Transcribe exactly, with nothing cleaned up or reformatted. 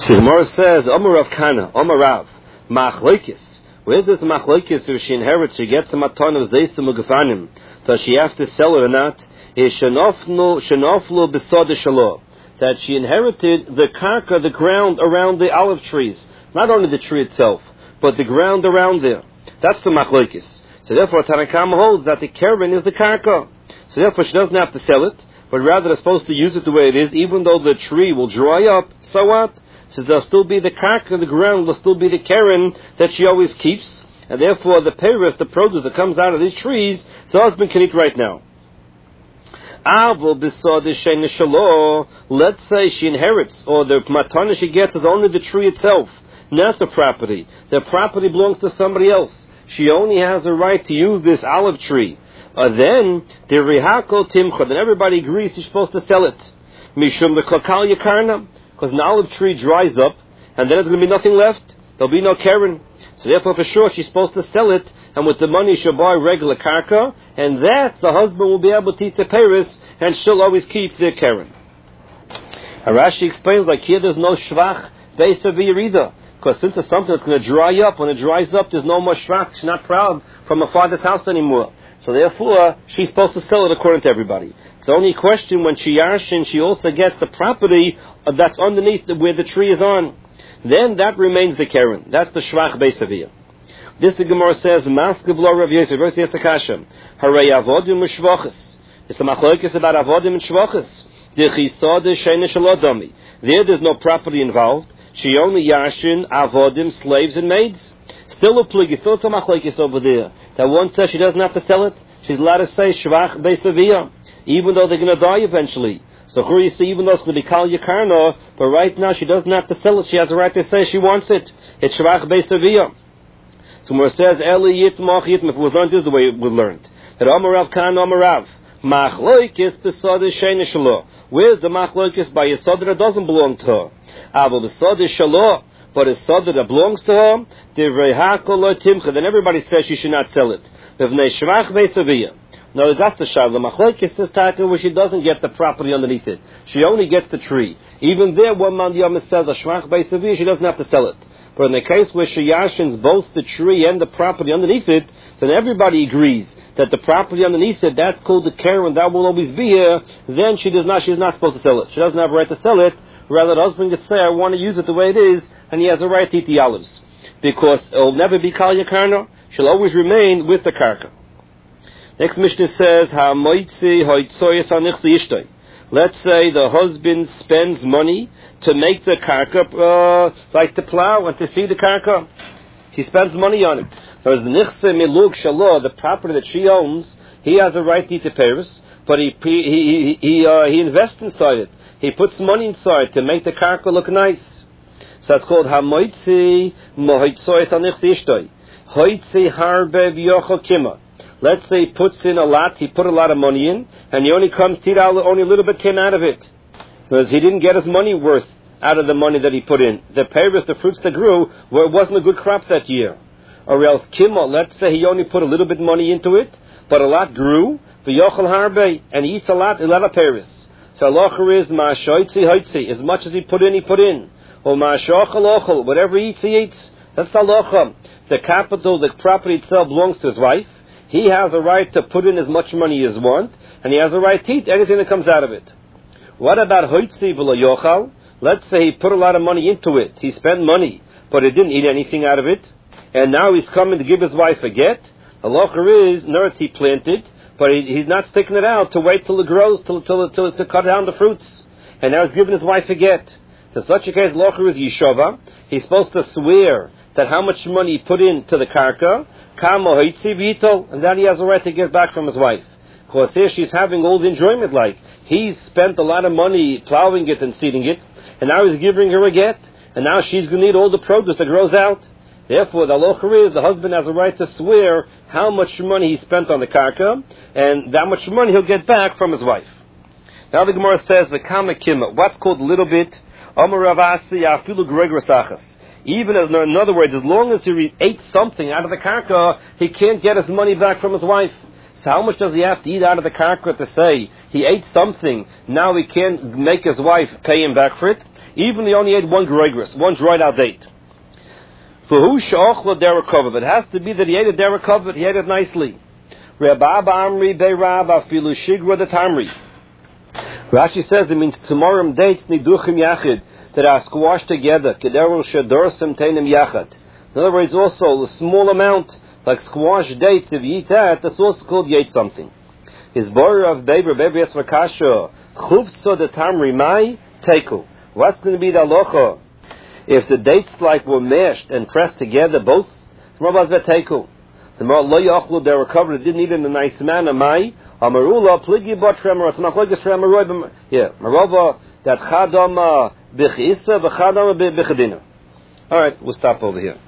So Gemara says, Omer Rav Kana, Omer Rav, Machlokes. Where does the Machlokes, if she inherits, she gets the matan of Zeisim Ugefanim, does she have to sell it or not? Is Shenoflu Besod Shalo, that she inherited the karka, the ground around the olive trees, not only the tree itself, but the ground around there. That's the Machlokes. So therefore, Tanakama holds that the keren is the karka. So therefore, she doesn't have to sell it, but rather is supposed to use it the way it is, even though the tree will dry up. So what? So there'll still be the karka, the ground will still be the keren that she always keeps, and therefore the peiros, the produce that comes out of these trees, the husband can eat right now. Let's say she inherits, or the matana she gets is only the tree itself, not the property. The property belongs to somebody else. She only has a right to use this olive tree. Uh, then, the rihako timcha, then everybody agrees she's supposed to sell it. Mishum lekakal yakarna, because an olive tree dries up, and then there's going to be nothing left. There'll be no keren. So therefore, for sure, she's supposed to sell it, and with the money she'll buy regular karka, and that the husband will be able to eat the peiros, and she'll always keep the keren. Rashi explains, like here there's no shvach based on either, because since it's something that's going to dry up, when it dries up, there's no more shvach. She's not proud from her father's house anymore. So therefore, she's supposed to sell it according to everybody. It's the only question when she yarshin, she also gets the property that's underneath the, where the tree is on. Then that remains the keren. That's the shvach beisaviyah. This the Gemara says, Maskevlo Rav Yosef, Rav Yosef Kashem, Harei avodim u'shvachas. It's a machlokes about avodim and shvachas. The chisade sheina shalodami. There, there's no property involved. She only yashin avodim, slaves and maids. Still a pligi, still some machlokes over there. That one says she doesn't have to sell it. She's allowed to say shvach beisaviyah, even though they're going to die eventually. So here you see, even though it's going to be kal yakarna, but right now she doesn't have to sell it. She has the right to say she wants it. It's shvach beisaviyah. So where it says Eli yitmach yitmach, if it was learned, this is the way it was learned. That Amar Rav Kan Amar Rav Machlokes besod sheina shelo. Where's the machlokes by a sod that doesn't belong to her? Aval besod shelo, but a sod that belongs to her. Divrei hakol lo timcha. Then everybody says she should not sell it. B'vnei shvach beisaviyah. No, that's the shayla. The machlokes is taka where she doesn't get the property underneath it. She only gets the tree. Even there, one man yom says a shvach beisaviyah, she doesn't have to sell it. But in the case where she yashins both the tree and the property underneath it, then everybody agrees that the property underneath it, that's called the keren, that will always be here. Then she does not, she's not supposed to sell it. She doesn't have a right to sell it. Rather, the husband could say, I want to use it the way it is, and he has a right to eat the olives. Because it will never be kal yakarna. She'll always remain with the karka. Next Mishnah says, Ha-moitzi hoitzoyes anichsi ishtoi. Let's say the husband spends money to make the karka, uh, like to plow and to see the karka. He spends money on it. So as the nichse milug shalo, the property that she owns, he has a right to eat the peiros, but he he he he, uh, he invests inside it. He puts money inside to make the karka look nice. So that's called hamoitzi mohoitzoyes anichsi ishtoi. Hoitzi harbe v'yochel kima. Let's say he puts in a lot, he put a lot of money in, and he only comes to eat out, only a little bit came out of it. Because he didn't get his money worth out of the money that he put in. The peiros, the fruits that grew, well, it wasn't a good crop that year. Or else kima, let's say he only put a little bit money into it, but a lot grew, v'yochel harbe, and he eats a lot, a lot of peiros. So halacha is ma'ashoitzi hoitzi, as much as he put in, he put in. Or ma'ashochel ochel, whatever he eats, he eats. That's halacha. The capital, the property itself belongs to his wife. He has a right to put in as much money as want, and he has a right to eat anything that comes out of it. What about hoitzi v'lo yochal? Let's say he put a lot of money into it. He spent money, but he didn't eat anything out of it. And now he's coming to give his wife a get. The locher is, nurse he planted, but he, he's not sticking it out to wait till it grows, till, till, till, to cut down the fruits. And now he's giving his wife a get. So in such a case, locher is yeshova. He's supposed to swear that how much money he put into the karka, kamo hoitzi v'yitol, and then he has a right to get back from his wife. Because here she's having all the enjoyment, like he's spent a lot of money plowing it and seeding it, and now he's giving her a get, and now she's going to eat all the produce that grows out. Therefore, the halacha is the husband has a right to swear how much money he spent on the karka, and that much money he'll get back from his wife. Now the Gemara says, v'kama kima, what's called a little bit, amar ravasi afilu greg rasachas. Even as, in other words, as long as he ate something out of the karka, he can't get his money back from his wife. So how much does he have to eat out of the karka to say he ate something, now he can't make his wife pay him back for it? Even he only ate one groigris, one dried out date. For who she'ochla derekov? It has to be that he ate a derekov, he ate it nicely. Rabba Amri Be'Rabba Filu Shigra the Tamri. Rashi says it means tomorrow dates niduchim yachid, that are squashed together. Kederul shadorsim teinim yachad. In other words, also a small amount, like squashed dates. If you eat that, that's also called you ate something. His borer of Beber Beber Yesvakasha Chuvtso the Tamri Mai Teku. What's going to be the halacha if the dates like were mashed and pressed together both? The more lo yachlu they recovered, didn't eat in a nice manner. Mai amarula pligi bot tremor. It's not like this tremor. Yeah, marova that chadama b'chisa v'chadama b'chadina. All right, we'll stop over here.